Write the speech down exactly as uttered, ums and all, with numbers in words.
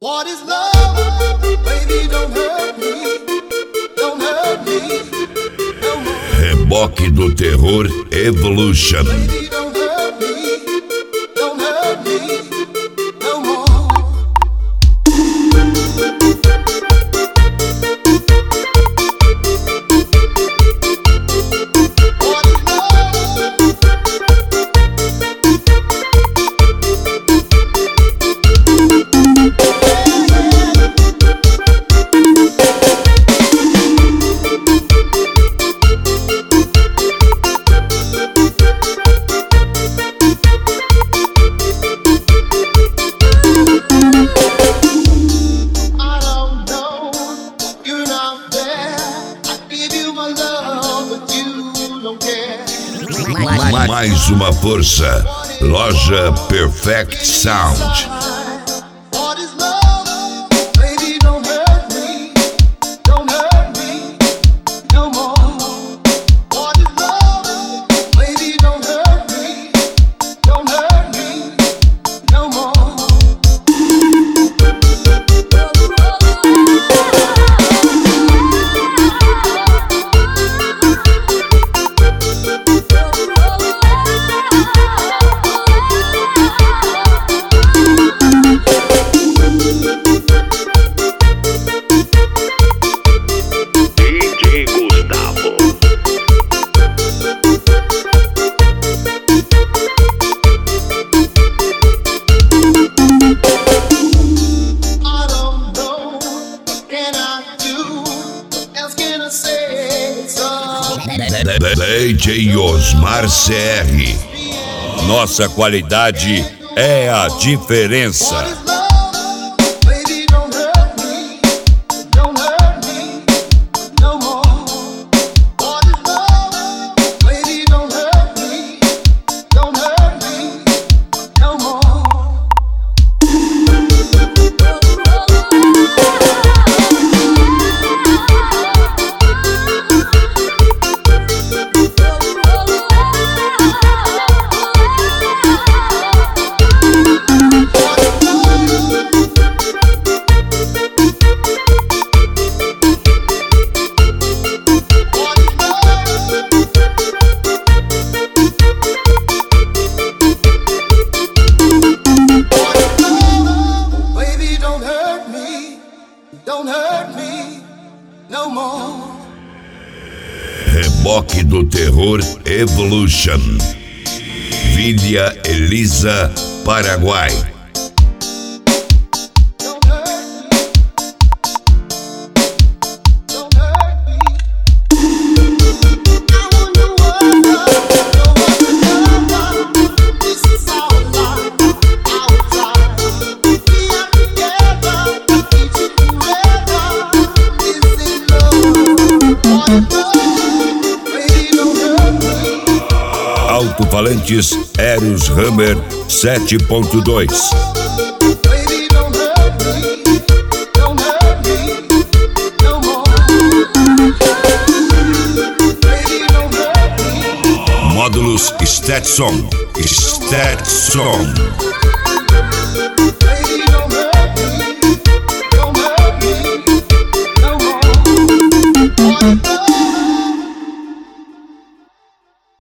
What is love? Baby, don't hurt me. Don't hurt me. No more. Reboque do Terror Evolution. Baby, don't hurt me. Don't hurt me. No more. What is love? I don't know. You're not there. I give you my love, but you don't care. Ma- Mais uma força. Loja Perfect Sound. What is love? Baby, don't hurt me. Don't hurt me no more. What is love? Baby, don't hurt me. Don't hurt me no more. D J Gustavo. I don't know. What can I do? What else can I say? So D J Osmar C R. Nossa qualidade é a diferença. what is love? Baby, don't hurt me. Don't hurt me no more. What is love? Baby, don't hurt me. Don't hurt me no more. What is love? What is love? Baby, don't hurt me. Don't hurt me no more. Reboque do Terror Evolution. Vila Elisa, Paraguai. Don't hurt me. Don't hurt me. I wonder what love, no one love. This is our life, our time. We are together, each and forever. This is love. What is love? Baby, don't hurt me. Alto-falantes Eros Hammer sete ponto dois. Baby, don't hurt me. Don't hurt me no more. Baby, don't hurt me. Módulos Stetson. Stetson.